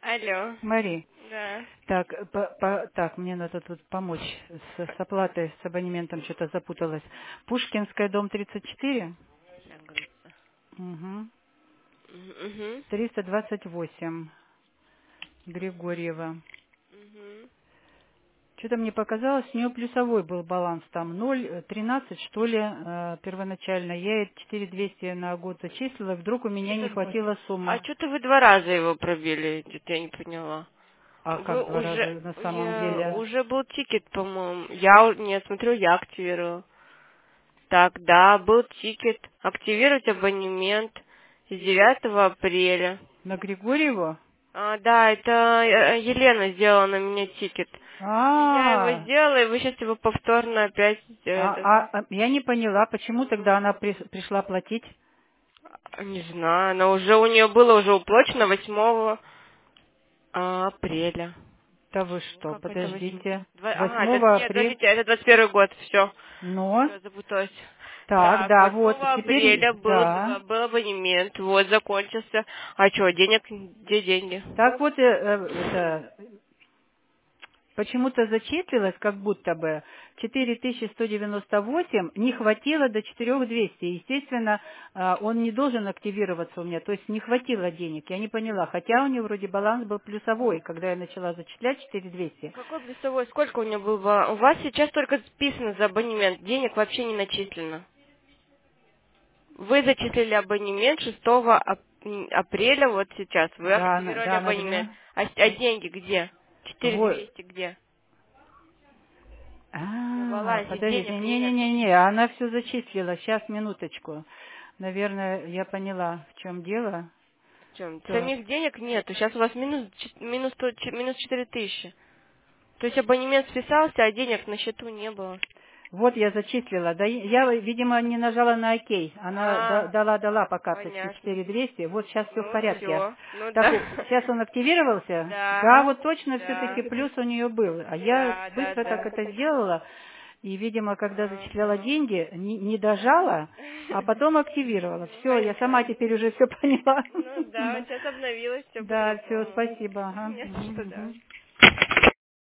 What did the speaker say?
Алло. Мари, Да. так, так, мне надо тут помочь с оплатой, с абонементом, что-то запуталась. Пушкинская, дом 34, Так, грустно. угу. Угу. 328, Григорьева. Угу. Что-то мне показалось, у нее плюсовой был баланс, там 0,13, что ли, первоначально. Я ей 4200 на год зачислила, вдруг у меня не хватило А суммы. что-то вы 2 раза его пробили? Что-то я не поняла. А Вы как два уже... раза на самом Я... деле? Уже был тикет, по-моему. Я не смотрю, я активировала. Так, да, был тикет. Активировать абонемент с 9 апреля. На Григорьеву? Да, это Елена сделала на меня тикет. И я его А, сделала, и вы сейчас его повторно опять... я не поняла, почему тогда она пришла платить? Не знаю, она уже у нее было уже уплачено 8 апреля. Да вы Ну, что, как это 8? подождите. Ага, 8 это, нет, апреля. подождите, это 21 год, все. Но, Все, запуталась. так, Так, да, 8 вот, теперь, апреля да. был абонемент, вот, закончился. А что, денег, где деньги? Так вот, это, почему-то зачислилось, как будто бы 4198 не хватило до 4200. Естественно, он не должен активироваться у меня, то есть не хватило денег. Я не поняла, хотя у него вроде баланс был плюсовой, когда я начала зачислять 4200. Какой плюсовой? Сколько у него было? У вас сейчас только списано за абонемент, денег вообще не начислено. Вы зачислили абонемент 6 апреля, вот сейчас. Вы Да, активировали да, на абонемент. 12. А деньги где? Вот. 4200 где? На А, балансе подождите, денег нет. не-не-не, она все зачислила. Сейчас, минуточку. Наверное, я поняла, в чем дело. В чем? Так. Самих денег нету. Сейчас у вас минус 4000. То есть абонемент списался, а денег на счету не было. Вот я зачислила. Да, я, видимо, не нажала на ОК. Она А, дала по карточке понятно. 4200. Вот сейчас все в Ну порядке. все. Ну Так, да. сейчас он активировался? Да, Да. вот точно Да. все-таки плюс у нее был. А я Да, да, быстро так да. это сделала. И, видимо, когда зачисляла Ага. деньги, не дожала, а потом активировала. Ну, Все, я сама понятно. теперь уже все поняла. Ну да, сейчас обновилось все Да, все, по-другому. спасибо. Ага. Не за Мгм, что, да. мгм.